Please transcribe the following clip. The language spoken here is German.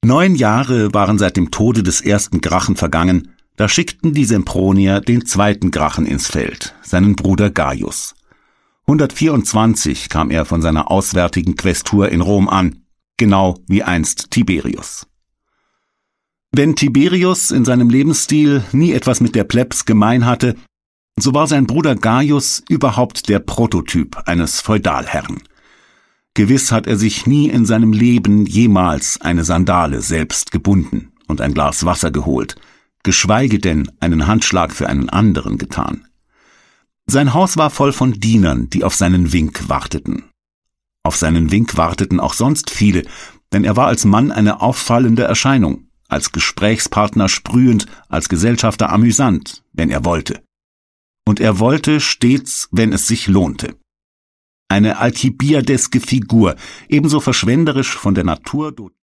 9 Jahre waren seit dem Tode des ersten Gracchen vergangen, da schickten die Sempronier den zweiten Gracchen ins Feld, seinen Bruder Gaius. 124 kam er von seiner auswärtigen Quästur in Rom an, genau wie einst Tiberius. Wenn Tiberius in seinem Lebensstil nie etwas mit der Plebs gemein hatte, so war sein Bruder Gaius überhaupt der Prototyp eines Feudalherrn. Gewiss hat er sich nie in seinem Leben jemals eine Sandale selbst gebunden und ein Glas Wasser geholt, geschweige denn einen Handschlag für einen anderen getan. Sein Haus war voll von Dienern, die auf seinen Wink warteten. Auf seinen Wink warteten auch sonst viele, denn er war als Mann eine auffallende Erscheinung, als Gesprächspartner sprühend, als Gesellschafter amüsant, wenn er wollte. Und er wollte stets, wenn es sich lohnte. Eine alkibiadeske Figur, ebenso verschwenderisch von der Natur